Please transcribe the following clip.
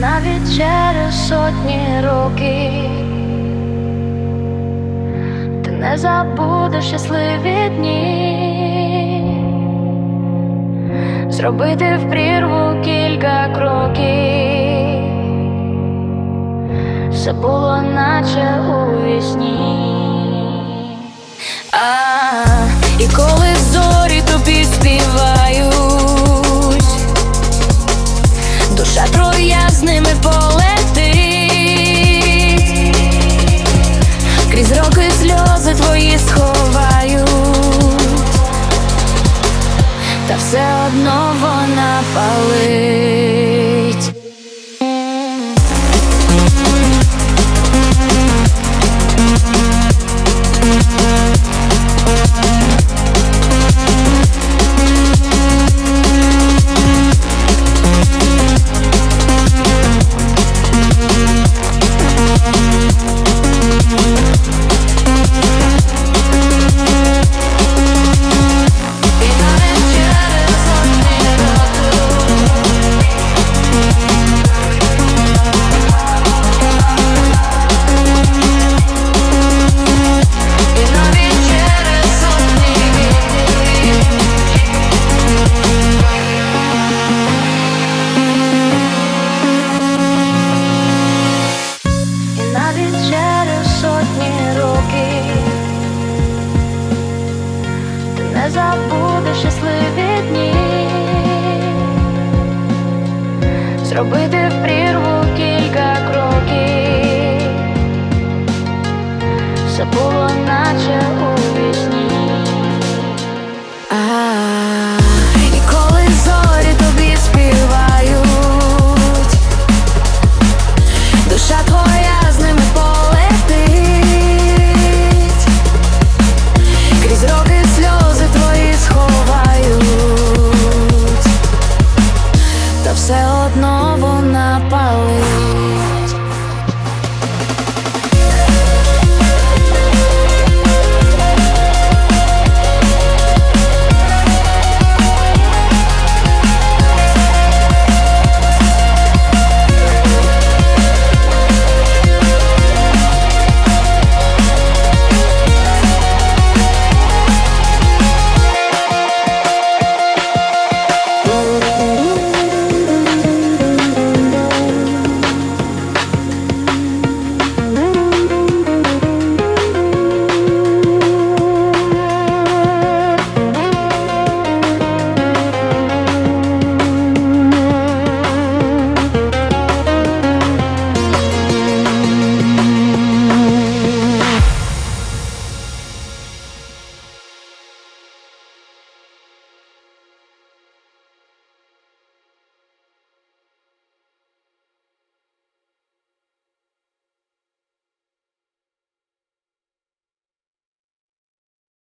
навіть через сотні років ти не забудеш щасливі дні, зробити в прірву кілька кроків, все було наче у вісні. І коли зорі тобі співають, душа твоя з ними полетить, крізь роки сльози твої сховають, та все одно вона палить. Не забудеш щасливі дні, зробити в прірву кілька кроків, все було наче у вісні. І коли зорі тобі співають, душа твоя з ними полетить, крізь роки сльози твої сховають, та все одно вона палить.